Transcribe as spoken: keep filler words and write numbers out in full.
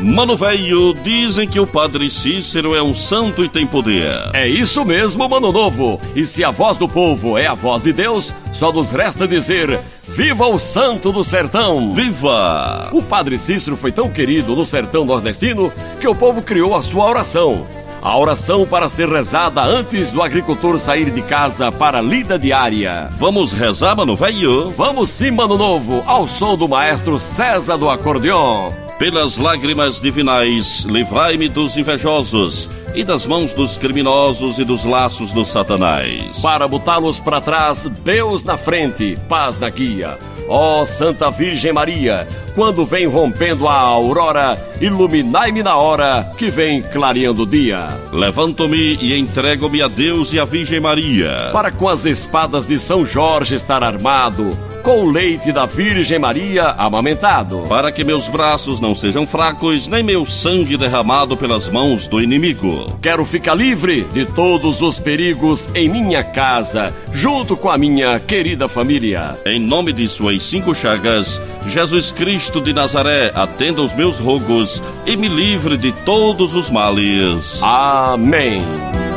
Mano velho, dizem que o Padre Cícero é um santo e tem poder. É isso mesmo, mano novo. E se a voz do povo é a voz de Deus, só nos resta dizer: viva o santo do sertão! Viva! O Padre Cícero foi tão querido no sertão nordestino que o povo criou a sua oração. A oração para ser rezada antes do agricultor sair de casa para a lida diária. Vamos rezar, mano velho? Vamos sim, mano novo, ao som do maestro César do acordeon. Pelas lágrimas divinais, livrai-me dos invejosos e das mãos dos criminosos e dos laços do Satanás. Para botá-los para trás, Deus na frente, paz na guia. Ó Santa Virgem Maria, quando vem rompendo a aurora, iluminai-me na hora que vem clareando o dia. Levanto-me e entrego-me a Deus e à Virgem Maria, para com as espadas de São Jorge estar armado, com o leite da Virgem Maria amamentado, para que meus braços não sejam fracos, nem meu sangue derramado pelas mãos do inimigo. Quero ficar livre de todos os perigos em minha casa, junto com a minha querida família. Em nome de suas cinco chagas, Jesus Cristo de Nazaré, atenda os meus rogos e me livre de todos os males. Amém.